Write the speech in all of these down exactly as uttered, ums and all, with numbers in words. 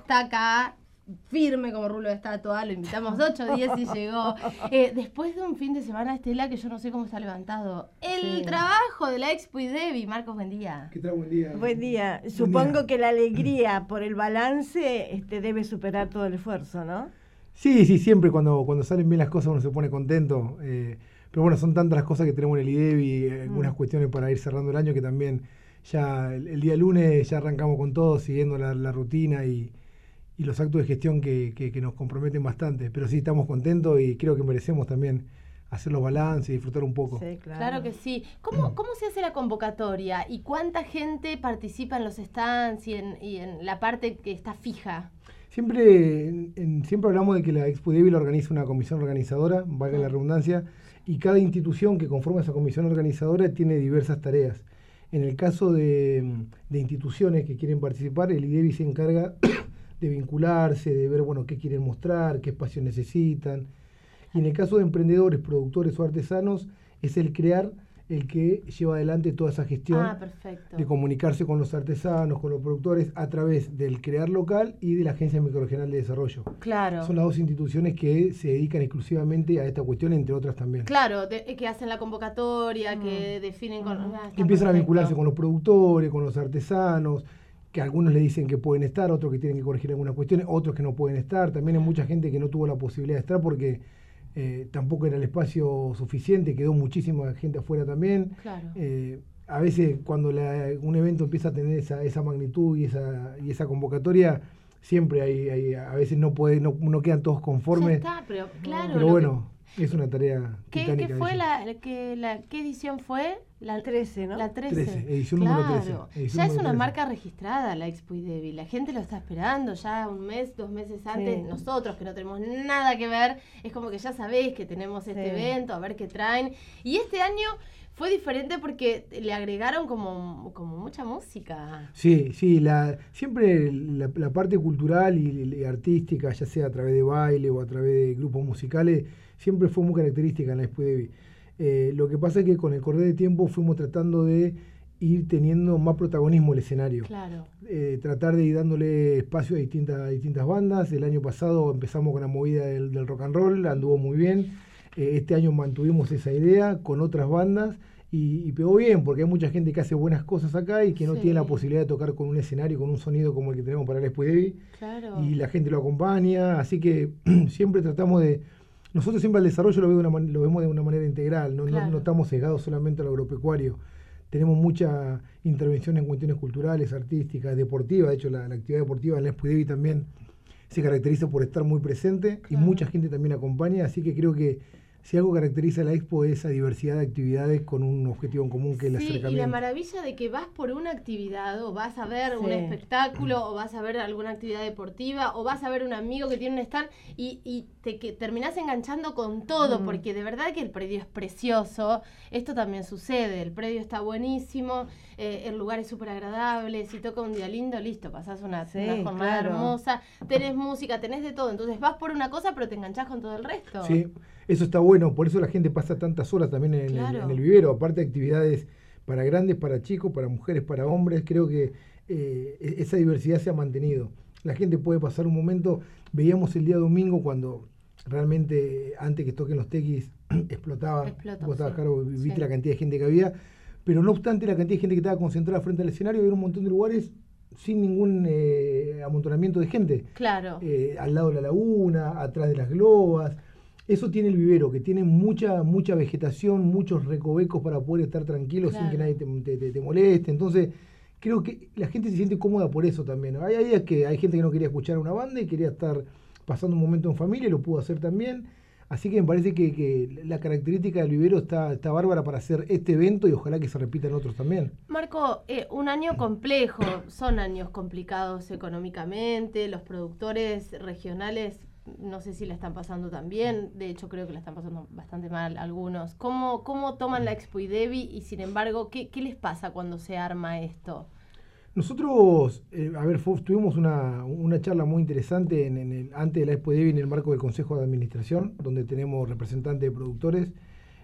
está acá, firme como rulo de estatua, lo invitamos ocho días y llegó. Eh, después de un fin de semana, Estela, que yo no sé cómo está levantado. El sí. trabajo de la Expo IDEVI. Marcos, buen día. ¿Qué tal? Buen día. Buen día. Buen Supongo día. que la alegría por el balance este, debe superar todo el esfuerzo, ¿no? Sí, sí, siempre cuando, cuando salen bien las cosas uno se pone contento. Eh, pero bueno, son tantas las cosas que tenemos en el IDEVI, eh, algunas mm. cuestiones para ir cerrando el año que también ya el, el día lunes ya arrancamos con todo, siguiendo la, la rutina y y los actos de gestión que, que, que nos comprometen bastante. Pero sí, estamos contentos y creo que merecemos también hacer los balances y disfrutar un poco. Sí, claro. Claro que sí. ¿Cómo, ¿Cómo se hace la convocatoria? ¿Y cuánta gente participa en los stands y en, y en la parte que está fija? Siempre, en, en, siempre hablamos de que la Expo IDEVI la organiza una comisión organizadora, valga sí. la redundancia, y cada institución que conforma esa comisión organizadora tiene diversas tareas. En el caso de, de instituciones que quieren participar, el IDEVI se encarga de vincularse, de ver bueno qué quieren mostrar, qué espacio necesitan. Y en el caso de emprendedores, productores o artesanos, es el crear el que lleva adelante toda esa gestión ah, perfecto. de comunicarse con los artesanos, con los productores, a través del crear local y de la Agencia Microregional de Desarrollo. Claro. Son las dos instituciones que se dedican exclusivamente a esta cuestión, entre otras también. Claro, de, que hacen la convocatoria, mm. que definen... Con, mm. ah, que empiezan perfecto. a vincularse con los productores, con los artesanos, que algunos le dicen que pueden estar, otros que tienen que corregir algunas cuestiones, otros que no pueden estar. También hay mucha gente que no tuvo la posibilidad de estar porque eh, tampoco era el espacio suficiente, quedó muchísima gente afuera también. Claro. Eh, a veces cuando la, un evento empieza a tener esa, esa magnitud y esa, y esa convocatoria, siempre hay, hay a veces no puede, no, no quedan todos conformes. Ya está, pero claro. Pero bueno, que... es una tarea ¿Qué, titánica. ¿qué fue la, que, la, ¿Qué edición fue? La trece, ¿no? La trece. trece, edición claro. número trece. Edición ya es una trece. marca registrada la Expo IDEVI. La gente lo está esperando ya un mes, dos meses antes. Sí. Nosotros, que no tenemos nada que ver, es como que ya sabéis que tenemos este sí. evento, a ver qué traen. Y este año fue diferente porque le agregaron como, como mucha música. Sí, sí. La, siempre la, la parte cultural y, y artística, ya sea a través de baile o a través de grupos musicales, siempre fue muy característica en la Expo IDEVI. Eh, lo que pasa es que con el correr de tiempo fuimos tratando de ir teniendo más protagonismo el escenario. Claro. Eh, tratar de ir dándole espacio a distintas, a distintas bandas. El año pasado empezamos con la movida del, del rock and roll, anduvo muy bien. Eh, este año mantuvimos esa idea con otras bandas y, y pegó bien, porque hay mucha gente que hace buenas cosas acá y que no sí. tiene la posibilidad de tocar con un escenario, con un sonido como el que tenemos para el Expo IDEVI. Claro. Y la gente lo acompaña, así que siempre tratamos de... Nosotros siempre el desarrollo lo, veo de una, lo vemos de una manera integral, no, claro. no, no estamos cegados solamente al agropecuario. Tenemos mucha intervención en cuestiones culturales, artísticas, deportivas. De hecho, la, la actividad deportiva en la Expo IDEVI también se caracteriza por estar muy presente claro. y mucha gente también acompaña. Así que creo que si algo caracteriza a la Expo es esa diversidad de actividades con un objetivo en común que es el sí, acercamiento. Y la maravilla de que vas por una actividad o vas a ver sí. un espectáculo o vas a ver alguna actividad deportiva o vas a ver un amigo que tiene un stand y, y te que terminás enganchando con todo mm. porque de verdad que el predio es precioso. Esto también sucede, el predio está buenísimo, eh, el lugar es súper agradable, si toca un día lindo, listo, pasás una, sí, una jornada claro. hermosa, tenés música, tenés de todo, entonces vas por una cosa pero te enganchás con todo el resto. Sí. Eso está bueno, por eso la gente pasa tantas horas también en, claro. el, en el vivero, aparte de actividades para grandes, para chicos, para mujeres, para hombres, creo que eh, esa diversidad se ha mantenido. La gente puede pasar un momento, veíamos el día domingo cuando realmente antes que toquen los tequis explotaba, Explotó, vos estabas sí. claro, viste sí. la cantidad de gente que había, pero no obstante la cantidad de gente que estaba concentrada frente al escenario, había un montón de lugares sin ningún eh, amontonamiento de gente. Claro. Eh, al lado de la laguna, atrás de las globas. Eso tiene el vivero, que tiene mucha mucha vegetación, muchos recovecos para poder estar tranquilo claro. sin que nadie te, te, te moleste. Entonces, creo que la gente se siente cómoda por eso también. Hay días que hay gente que no quería escuchar una banda y quería estar pasando un momento en familia, y lo pudo hacer también. Así que me parece que, que la característica del vivero está, está bárbara para hacer este evento y ojalá que se repitan otros también. Marco, eh, un año complejo, son años complicados económicamente, los productores regionales no sé si la están pasando tan bien, de hecho creo que la están pasando bastante mal algunos. ¿Cómo, cómo toman la Expo IDEVI y sin embargo, ¿qué, qué les pasa cuando se arma esto? Nosotros, eh, a ver, fue, tuvimos una, una charla muy interesante en, en el, antes de la Expo IDEVI en el marco del Consejo de Administración, donde tenemos representantes de productores.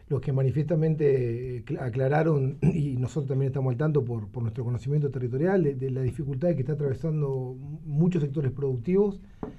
los que manifiestamente aclararon, y nosotros también estamos al tanto por, por nuestro conocimiento territorial, de, de la dificultad que está atravesando muchos sectores productivos.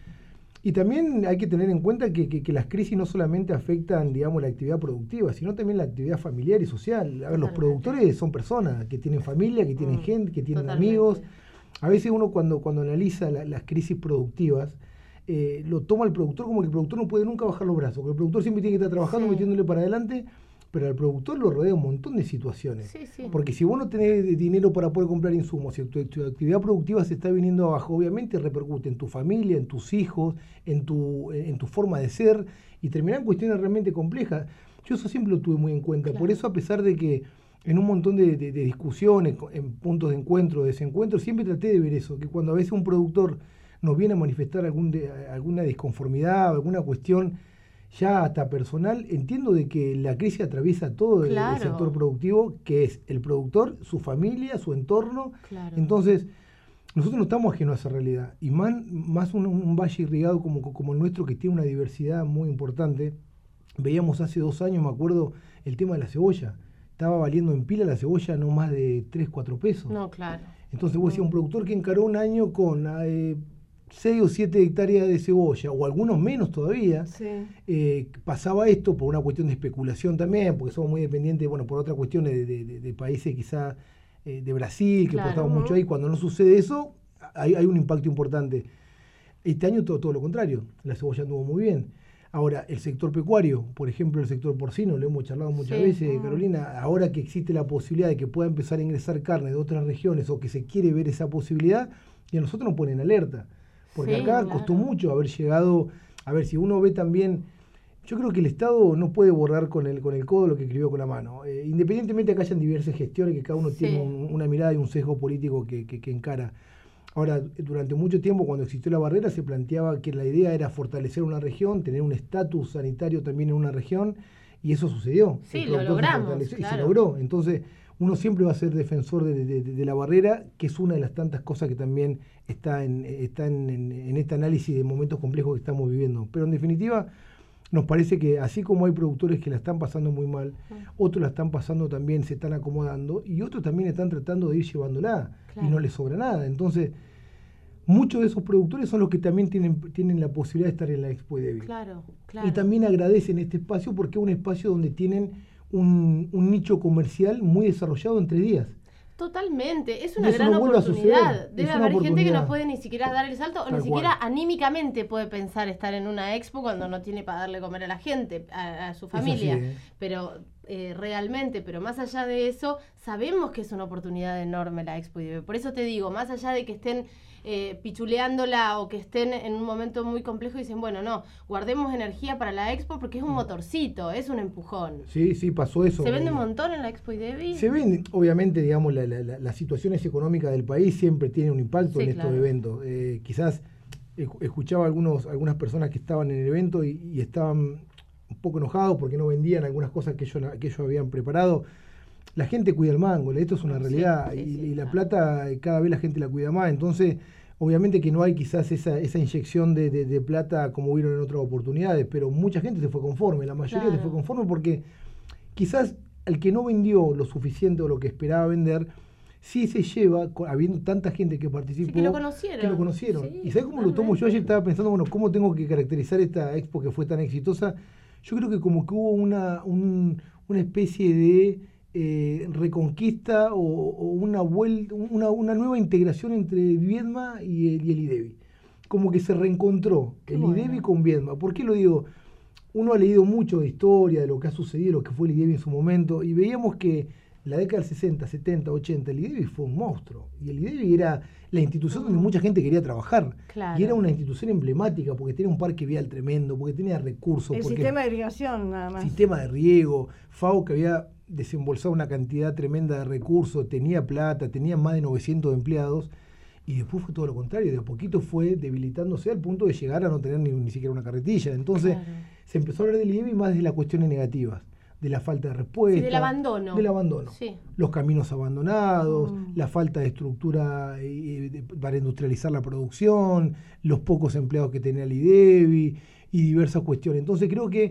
Y también hay que tener en cuenta que, que, que las crisis no solamente afectan, digamos, la actividad productiva, sino también la actividad familiar y social. A ver, los productores son personas que tienen familia, que tienen mm, gente, que tienen totalmente. amigos. A veces uno cuando, cuando analiza la, las crisis productivas, eh, lo toma el productor como que el productor no puede nunca bajar los brazos, porque el productor siempre tiene que estar trabajando, sí. metiéndole para adelante, pero al productor lo rodea un montón de situaciones. Sí, sí. Porque si vos no tenés dinero para poder comprar insumos, si tu, tu actividad productiva se está viniendo abajo, obviamente repercute en tu familia, en tus hijos, en tu, en tu forma de ser, y terminan cuestiones realmente complejas. Yo eso siempre lo tuve muy en cuenta. Claro. Por eso, a pesar de que en un montón de, de, de discusiones, en puntos de encuentro, de desencuentro, siempre traté de ver eso, que cuando a veces un productor nos viene a manifestar algún de, alguna disconformidad, alguna cuestión ya hasta personal, entiendo de que la crisis atraviesa todo claro. el, el sector productivo, que es el productor, su familia, su entorno. Claro. Entonces, nosotros no estamos ajenos a esa realidad. Y más, más un, un valle irrigado como, como el nuestro, que tiene una diversidad muy importante. Veíamos hace dos años, me acuerdo, el tema de la cebolla. Estaba valiendo en pila la cebolla no más de tres, cuatro pesos. No, claro. Entonces vos decías, un productor que encaró un año con eh, seis o siete hectáreas de cebolla, o algunos menos todavía, sí. eh, pasaba esto por una cuestión de especulación también, porque somos muy dependientes, bueno, por otras cuestiones de, de, de países quizá eh, de Brasil, que claro, exportamos ¿no? mucho ahí. Cuando no sucede eso, hay, hay un impacto importante. Este año todo, todo lo contrario, la cebolla anduvo muy bien. Ahora, el sector pecuario, por ejemplo, el sector porcino, lo hemos charlado muchas sí, veces, uh-huh. Carolina, ahora que existe la posibilidad de que pueda empezar a ingresar carne de otras regiones o que se quiere ver esa posibilidad, y a nosotros nos ponen alerta. Porque sí, acá claro. costó mucho haber llegado, a ver, si uno ve también, yo creo que el Estado no puede borrar con el, con el codo lo que escribió con la mano. Eh, independientemente de que hayan diversas gestiones, que cada uno sí. tiene un, una mirada y un sesgo político que, que, que encara. Ahora, durante mucho tiempo, cuando existió la barrera, se planteaba que la idea era fortalecer una región, tener un estatus sanitario también en una región, y eso sucedió. Sí, lo logramos, claro. Y se logró. Entonces, uno siempre va a ser defensor de, de, de la barrera, que es una de las tantas cosas que también está en, está en, en, en este análisis de momentos complejos que estamos viviendo. Pero en definitiva, nos parece que así como hay productores que la están pasando muy mal, sí. otros la están pasando también, se están acomodando, y otros también están tratando de ir llevándola, claro. y no les sobra nada. Entonces, muchos de esos productores son los que también tienen, tienen la posibilidad de estar en la Expo IDEVI. Claro, claro. Y también agradecen este espacio porque es un espacio donde tienen un, un nicho comercial muy desarrollado en tres días. Totalmente, es una gran no oportunidad. Debe haber gente que no puede ni siquiera dar el salto, o Tal ni siquiera cual. anímicamente puede pensar estar en una expo cuando no tiene para darle comer a la gente, a, a su familia. Así, ¿eh? Pero eh, realmente, pero más allá de eso, sabemos que es una oportunidad enorme la Expo IDEVI. Por eso te digo, más allá de que estén eh, pichuleándola o que estén en un momento muy complejo, dicen, bueno, no, guardemos energía para la Expo porque es un motorcito, es un empujón. Sí, sí, pasó eso. ¿Se vende un montón en la Expo IDEVI? Se vende, obviamente, digamos, la, la, la, las situaciones económicas del país siempre tienen un impacto sí, en estos claro. eventos. Eh, quizás escuchaba algunos, algunas personas que estaban en el evento y, y estaban un poco enojados porque no vendían algunas cosas que ellos, que ellos habían preparado. La gente cuida el mango, esto es una realidad, sí, sí, y, sí, y la claro. plata cada vez la gente la cuida más, entonces obviamente que no hay quizás esa, esa inyección de, de, de plata como hubieron en otras oportunidades, pero mucha gente se fue conforme, la mayoría claro. se fue conforme porque quizás el que no vendió lo suficiente o lo que esperaba vender, sí se lleva, habiendo tanta gente que participó, sí, que lo conocieron. Que lo conocieron. Sí, ¿Y sabes cómo lo tomo yo? Ayer estaba pensando, bueno, ¿cómo tengo que caracterizar esta expo que fue tan exitosa? Yo creo que como que hubo una, un, una especie de eh, reconquista o, o una, vuelta, una, una nueva integración entre Viedma y el, y el IDEVI. Como que se reencontró Qué el bueno. IDEVI con Viedma. ¿Por qué lo digo? Uno ha leído mucho de historia, de lo que ha sucedido, lo que fue el IDEVI en su momento, y veíamos que la década del sesenta, setenta, ochenta, el IDEVI fue un monstruo. Y el IDEVI era la institución donde mucha gente quería trabajar. Claro. Y era una institución emblemática porque tenía un parque vial tremendo, porque tenía recursos. El porque sistema de irrigación, nada más. Sistema de riego. FAO, que había desembolsado una cantidad tremenda de recursos, tenía plata, tenía más de novecientos empleados. Y después fue todo lo contrario. De a poquito fue debilitándose al punto de llegar a no tener ni, ni siquiera una carretilla. Entonces, claro. se empezó a hablar del IDEVI más de las cuestiones negativas. De la falta de respuesta. Sí, del abandono. Del abandono. Sí. Los caminos abandonados, mm. la falta de estructura eh, de, para industrializar la producción, los pocos empleados que tenía el IDEVI y diversas cuestiones. Entonces creo que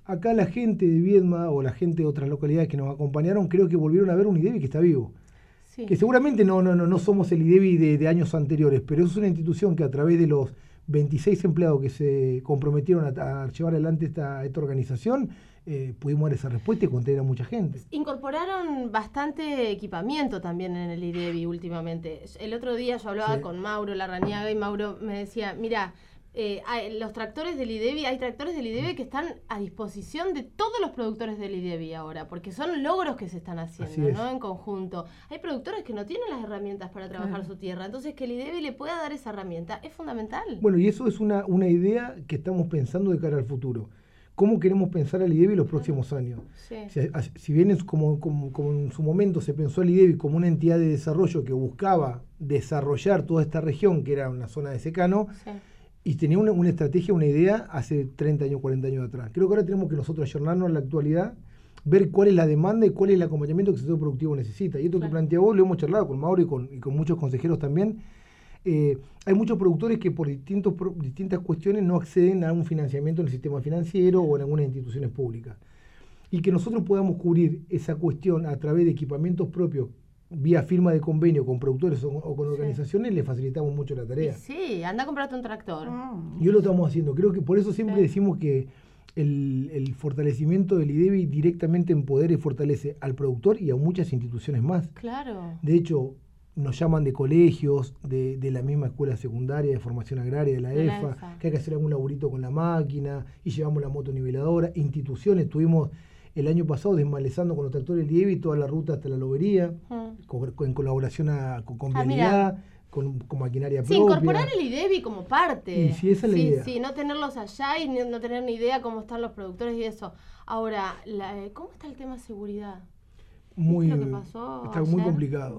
Acá la gente de Viedma o la gente de otras localidades que nos acompañaron, creo que volvieron a ver un IDEBI que está vivo. Sí. Que seguramente no, no, no, no somos el IDEBI de, de años anteriores, pero es una institución que a través de los veintiséis empleados que se comprometieron a, a llevar adelante esta, esta organización, eh, pudimos dar esa respuesta y contener a mucha gente. Incorporaron bastante equipamiento también en el IDEBI últimamente. El otro día yo hablaba sí. con Mauro Larrañaga y Mauro me decía, mira, eh, hay, los tractores del IDEBI, hay tractores del IDEBI que están a disposición de todos los productores del IDEBI ahora, porque son logros que se están haciendo, ¿no? En conjunto. Hay productores que no tienen las herramientas para trabajar claro. su tierra, entonces que el IDEBI le pueda dar esa herramienta es fundamental. Bueno, y eso es una, una idea que estamos pensando de cara al futuro. ¿Cómo queremos pensar al IDEBI los próximos años? Sí. Si, si bien es como, como, como en su momento se pensó al IDEBI como una entidad de desarrollo que buscaba desarrollar toda esta región, que era una zona de secano, sí. y tenía una, una estrategia, una idea hace treinta años, cuarenta años atrás. Creo que ahora tenemos que nosotros ayornarnos en la actualidad, ver cuál es la demanda y cuál es el acompañamiento que el sector productivo necesita. Y esto claro. que plantea vos, lo hemos charlado con Mauro y con, y con muchos consejeros también. Eh, hay muchos productores que por, distintos, por distintas cuestiones no acceden a un financiamiento en el sistema financiero o en algunas instituciones públicas. Y que nosotros podamos cubrir esa cuestión a través de equipamientos propios, vía firma de convenio con productores o, o con sí. organizaciones, le facilitamos mucho la tarea. Sí, anda a comprarte un tractor. Mm. Y hoy lo estamos haciendo. Creo que por eso siempre sí. decimos que el, el fortalecimiento del IDEBI directamente empodera y fortalece al productor y a muchas instituciones más. Claro. De hecho, nos llaman de colegios, de, de la misma escuela secundaria, de formación agraria, de la, de la EFA, EFA, que hay que hacer algún laburito con la máquina, y llevamos la moto niveladora. Instituciones, tuvimos el año pasado desmalezando con los tractores del IDEBI toda la ruta hasta la lobería, mm. con, con, en colaboración a, con, con ah, Vialidad, con, con maquinaria sí, propia. Sí, incorporar el IDEBI como parte. Y sí, esa es la sí, idea. Sí, no tenerlos allá y no tener ni idea cómo están los productores y eso. Ahora, la, ¿cómo está el tema de seguridad? Muy, ¿Qué es lo que pasó está ayer? Muy complicado.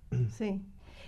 Sí.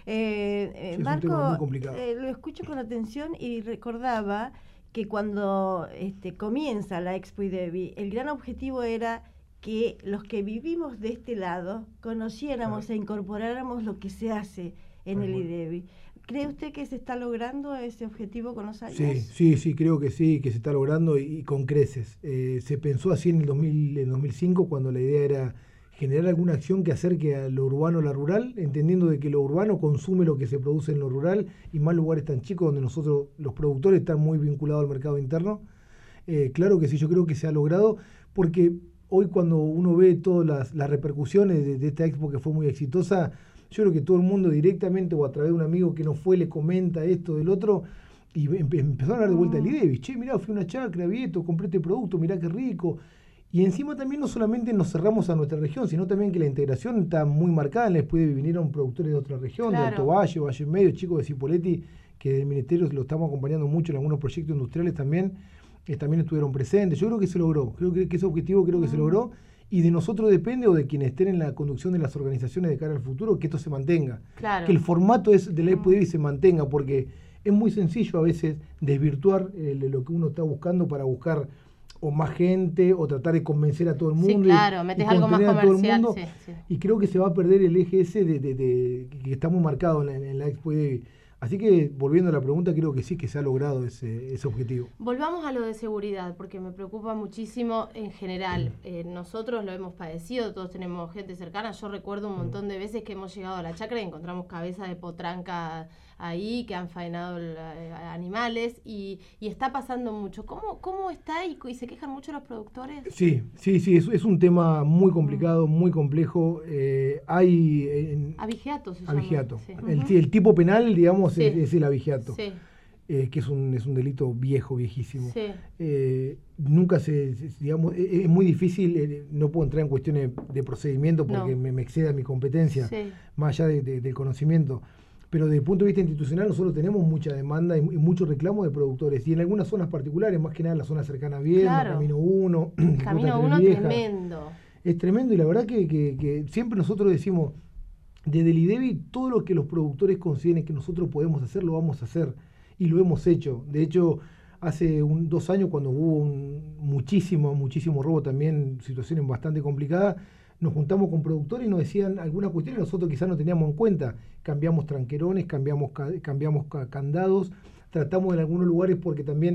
Eh, eh, sí, Marco, eh, lo escucho con atención y recordaba que cuando este, comienza la Expo IDEBI, el gran objetivo era que los que vivimos de este lado conociéramos claro. e incorporáramos lo que se hace en el IDEBI. ¿Cree usted que se está logrando ese objetivo con los años? Sí, sí, sí, creo que sí, que se está logrando y, y con creces. Eh, se pensó así en el, dos mil, en dos mil cinco, cuando la idea era generar alguna acción que acerque a lo urbano a lo rural, entendiendo de que lo urbano consume lo que se produce en lo rural y más lugares tan chicos donde nosotros, los productores, están muy vinculados al mercado interno. Eh, claro que sí, yo creo que se ha logrado, porque hoy cuando uno ve todas las, las repercusiones de, de esta expo que fue muy exitosa, yo creo que todo el mundo directamente o a través de un amigo que no fue le comenta esto del otro y empe- empezó a hablar de vuelta del IDEBI. Che, mirá, fui a una chacra, vi esto, compré este producto, mirá qué rico. Y encima también no solamente nos cerramos a nuestra región, sino también que la integración está muy marcada. En la Expo IDEBI vinieron productores de otra región, claro. de Alto Valle, Valle Medio, chicos de Cipolletti, que del Ministerio lo estamos acompañando mucho en algunos proyectos industriales también, que también estuvieron presentes. Yo creo que se logró, creo que, que ese objetivo creo que mm. se logró, y de nosotros depende, o de quienes estén en la conducción de las organizaciones de cara al futuro, que esto se mantenga. Claro. Que el formato es de la Expo IDEBI se mantenga, porque es muy sencillo a veces desvirtuar eh, lo que uno está buscando para buscar o más gente, o tratar de convencer a todo el mundo. Sí, claro, y, metes y algo más comercial. Sí, sí. Y creo que se va a perder el eje ese de, de, de, que está muy marcado en la, en la Expo IDEBI. Así que, volviendo a la pregunta, creo que sí que se ha logrado ese, ese objetivo. Volvamos a lo de seguridad, porque me preocupa muchísimo en general. Eh, nosotros lo hemos padecido, todos tenemos gente cercana. Yo recuerdo un montón de veces que hemos llegado a la chacra y encontramos cabezas de potranca ahí, que han faenado el, eh, animales, y, y está pasando mucho. ¿Cómo, cómo está y, y se quejan mucho los productores? Sí, sí, sí, es, es un tema muy complicado, muy complejo. Eh, hay... En, abigeato se abigeato. llama. Sí. El, uh-huh. el tipo penal, digamos, sí. es, es el abigeato. Sí. Eh, que es un, es un delito viejo, viejísimo. Sí. Eh, nunca se, se digamos, es, es muy difícil, eh, no puedo entrar en cuestiones de procedimiento porque no. me, me exceda mi competencia, sí. más allá de, de, del conocimiento. Pero desde el punto de vista institucional nosotros tenemos mucha demanda y, y mucho reclamo de productores. Y en algunas zonas particulares, más que nada en la zona cercana a Viedma, claro. Camino uno. Camino uno tremendo. Es tremendo y la verdad que, que, que siempre nosotros decimos, desde el IDEBI, todo lo que los productores consideren que nosotros podemos hacer, lo vamos a hacer. Y lo hemos hecho. De hecho, hace un, dos años, cuando hubo un, muchísimo, muchísimo robo también, situaciones bastante complicadas, nos juntamos con productores y nos decían algunas cuestiones que nosotros quizás no teníamos en cuenta. Cambiamos tranquerones, cambiamos, cambiamos candados, tratamos en algunos lugares porque también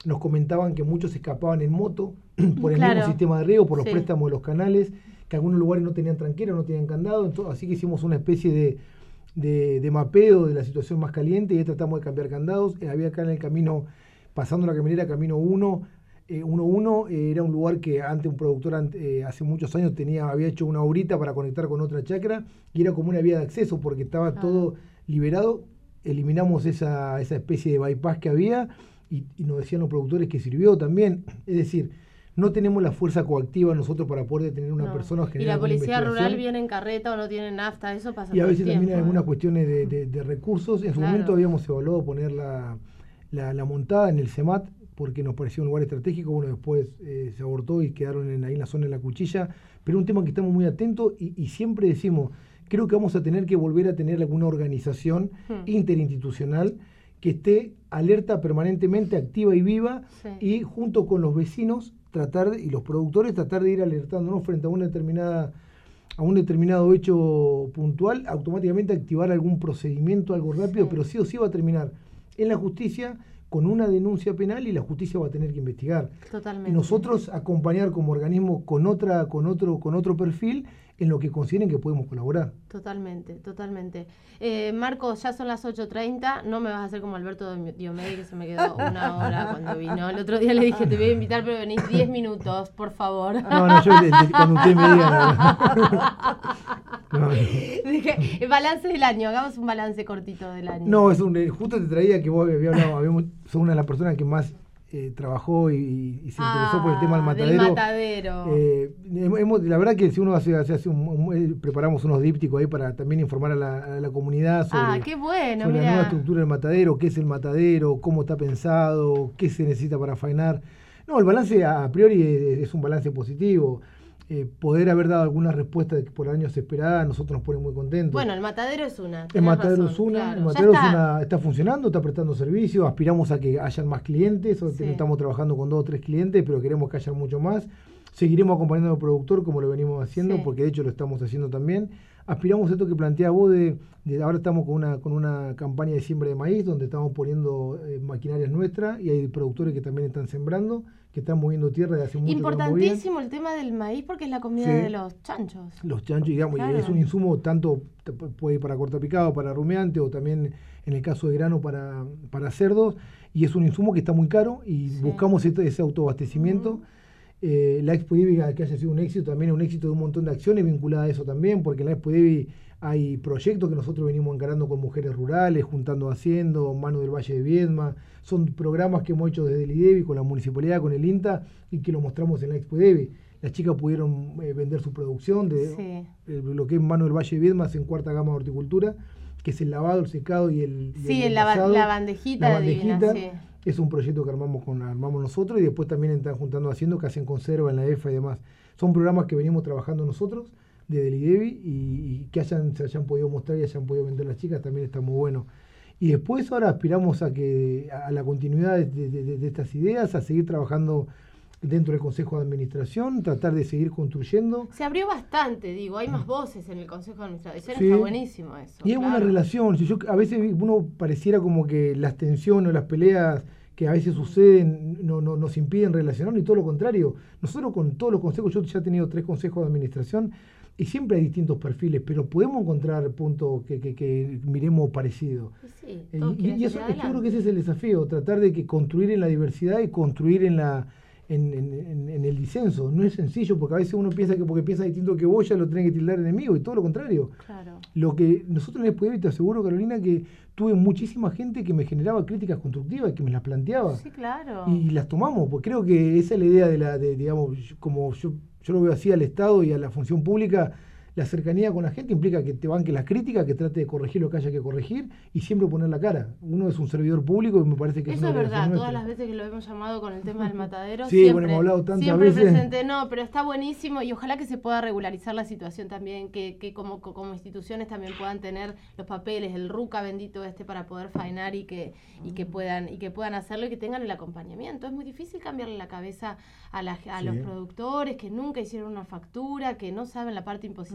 nos comentaban que muchos escapaban en moto por el Claro. mismo sistema de riego, por los Sí. préstamos de los canales, que algunos lugares no tenían tranquera, no tenían candado, entonces, así que hicimos una especie de, de, de mapeo de la situación más caliente y ahí tratamos de cambiar candados. Eh, había acá en el camino, pasando la caminera, camino uno, eh, uno uno, eh, era un lugar que antes un productor ante, eh, hace muchos años tenía, había hecho una horita para conectar con otra chacra y era como una vía de acceso porque estaba Ah. todo liberado. Eliminamos esa, esa especie de bypass que había y, y nos decían los productores que sirvió también. Es decir, no tenemos la fuerza coactiva nosotros para poder detener a una No. persona o Y generar la alguna policía rural investigación. viene en carreta o no tiene nafta, eso pasa Y a todo el veces también tiempo, hay algunas ¿eh? cuestiones de, de- de recursos. En su Claro. momento habíamos evaluado poner la, la, la montada en el CEMAT porque nos parecía un lugar estratégico. Bueno, después eh, se abortó y quedaron en, ahí en la zona de la cuchilla. Pero un tema que estamos muy atentos y, y siempre decimos, creo que vamos a tener que volver a tener alguna organización Hmm. interinstitucional que esté alerta permanentemente, activa y viva, Sí. y junto con los vecinos tratar de- y los productores tratar de ir alertándonos frente a una determinada a un determinado hecho puntual, automáticamente activar algún procedimiento, algo rápido, Sí. pero sí o sí va a terminar en la justicia con una denuncia penal y la justicia va a tener que investigar. Totalmente. Y nosotros acompañar como organismo con otra, con otro, con otro perfil en lo que consideren que podemos colaborar. Totalmente, totalmente. Eh, Marcos, ya son las ocho treinta, no me vas a hacer como Alberto Diomedi, que se me quedó una hora cuando vino. El otro día le dije, te voy a invitar, pero venís diez minutos, por favor. No, no, yo le- le- cuando usted me diga... No, no. Dije, el balance del año, hagamos un balance cortito del año. No, es un, eh, justo te traía que vos habías hablado, habíamos, sos una de las personas que más eh, trabajó y, y se interesó por el tema del Ah, matadero. Del matadero. Eh, hemos- la verdad que si uno hace, hace, hace un, un- eh, preparamos unos dípticos ahí para también informar a la, a la comunidad sobre, ah, qué bueno, sobre la mira. nueva estructura del matadero, qué es el matadero, cómo está pensado, qué se necesita para faenar. No, el balance a, a priori es, es un balance positivo. Eh, poder haber dado algunas respuestas que por años se esperaba, a nosotros nos pone muy contentos. Bueno, el matadero es una. El tenés matadero razón, es una, claro. el Ya matadero es está. una, está funcionando, está prestando servicio, aspiramos a que hayan más clientes, hoy Sí. estamos trabajando con dos o tres clientes, pero queremos que haya mucho más. Seguiremos acompañando al productor como lo venimos haciendo, Sí. porque de hecho lo estamos haciendo también. Aspiramos a esto que plantea vos de, de ahora estamos con una, con una campaña de siembra de maíz, donde estamos poniendo eh, maquinarias nuestras y hay productores que también están sembrando, que están moviendo tierra de hace mucho que no movían. Importantísimo el tema del maíz porque es la comida Sí. de los chanchos. Los chanchos, digamos, Claro. y es un insumo tanto t- puede ir para cortapicado, para rumiante o también en el caso de grano para, para cerdos, y es un insumo que está muy caro y Sí. buscamos este- ese autoabastecimiento. Ujú. Eh, la Expo Divi, que haya sido un éxito, también es un éxito de un montón de acciones vinculadas a eso también, porque en la Expo Divi hay proyectos que nosotros venimos encarando con mujeres rurales, juntando haciendo, Mano del Valle de Viedma, son programas que hemos hecho desde el IDEVI, con la municipalidad, con el INTA, y que lo mostramos en la Expo Divi. Las chicas pudieron eh, vender su producción de Sí. eh, lo que es Mano del Valle de Viedma, es en cuarta gama de horticultura, que es el lavado, el secado y el, y Sí, el en la, ba- envasado. la bandejita, La bandejita, divina, sí. es un proyecto que armamos con armamos nosotros y después también están juntando haciendo que hacen conserva en la E F A y demás. Son programas que venimos trabajando nosotros desde el IDEVI y, y que hayan, se hayan podido mostrar y hayan podido vender las chicas también está muy bueno. Y después ahora aspiramos a que a la continuidad de, de- de- de estas ideas, a seguir trabajando dentro del Consejo de Administración, tratar de seguir construyendo. Se abrió bastante, digo, hay más voces en el Consejo de Administración, Sí. está buenísimo eso. Y es una claro. relación, si yo a veces uno pareciera como que las tensiones o las peleas que a veces suceden no, no, nos impiden relacionarnos y todo lo contrario. Nosotros con todos los consejos, yo ya he tenido tres consejos de administración y siempre hay distintos perfiles, pero podemos encontrar puntos que, que, que miremos parecidos. Sí, Eh, todos y, quieren y eso, salir es que yo creo adelante. que ese es el desafío, tratar de que construir en la diversidad y construir en la en, en- en- en el disenso. No es sencillo porque a veces uno piensa que porque piensa distinto que vos ya lo tenés que tildar enemigo y todo lo contrario. Claro. Lo que nosotros en el Poder, te aseguro, Carolina, que tuve muchísima gente que me generaba críticas constructivas, que me las planteaba. Sí, claro. Y las tomamos, porque creo que esa es la idea de la, de, digamos, yo- como yo, yo lo veo así al Estado y a la función pública, la cercanía con la gente implica que te banque las críticas, que trate de corregir lo que haya que corregir y siempre poner la cara. Uno es un servidor público y me parece que Eso una es obligación verdad, todas nuestra. las veces que lo hemos llamado con el tema del matadero, Sí, siempre, bueno, hemos hablado tantas siempre veces. presente, no, pero está buenísimo y ojalá que se pueda regularizar la situación también, que, que como, como instituciones también puedan tener los papeles, el RUCA bendito este para poder faenar y que, y que puedan, y que puedan hacerlo y que tengan el acompañamiento. Es muy difícil cambiarle la cabeza a, la, a Sí. los productores que nunca hicieron una factura, que no saben la parte impositiva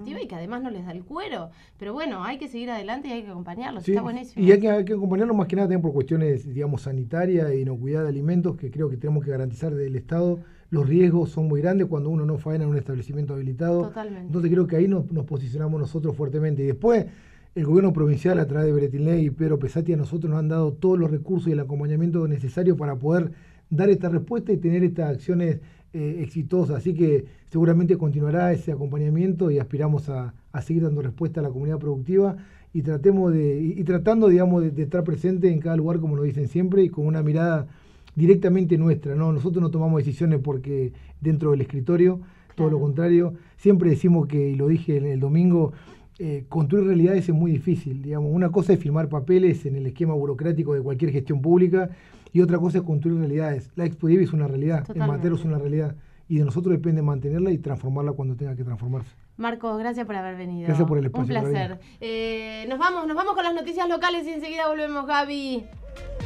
productiva y que además no les da el cuero. Pero bueno, hay que seguir adelante y hay que acompañarlos, sí, está buenísimo. Y hay que, hay que acompañarlos más que nada también por cuestiones, digamos, sanitarias e inocuidad de alimentos, que creo que tenemos que garantizar del Estado. Los riesgos son muy grandes cuando uno no faena en un establecimiento habilitado. Totalmente. Entonces creo que ahí nos, nos posicionamos nosotros fuertemente. Y después, el gobierno provincial, a través de Bretilney y Pedro Pesati, a nosotros nos han dado todos los recursos y el acompañamiento necesario para poder dar esta respuesta y tener estas acciones eh, exitosas. Así que seguramente continuará ese acompañamiento y aspiramos a, a seguir dando respuesta a la comunidad productiva y tratemos de y, y tratando, digamos, de, de estar presente en cada lugar, como lo dicen siempre, y con una mirada directamente nuestra, ¿no? Nosotros no tomamos decisiones porque dentro del escritorio, todo lo contrario. Siempre decimos que, y lo dije el, el domingo, eh, construir realidades es muy difícil. Digamos, una cosa es firmar papeles en el esquema burocrático de cualquier gestión pública y otra cosa es construir realidades. La Expo IDEBI es una realidad, Totalmente. El Matero es una realidad y de nosotros depende mantenerla y transformarla cuando tenga que transformarse. Marco, gracias por haber venido. Gracias por el espacio. Un placer. Eh, nos vamos, nos vamos con las noticias locales y enseguida volvemos, Gaby.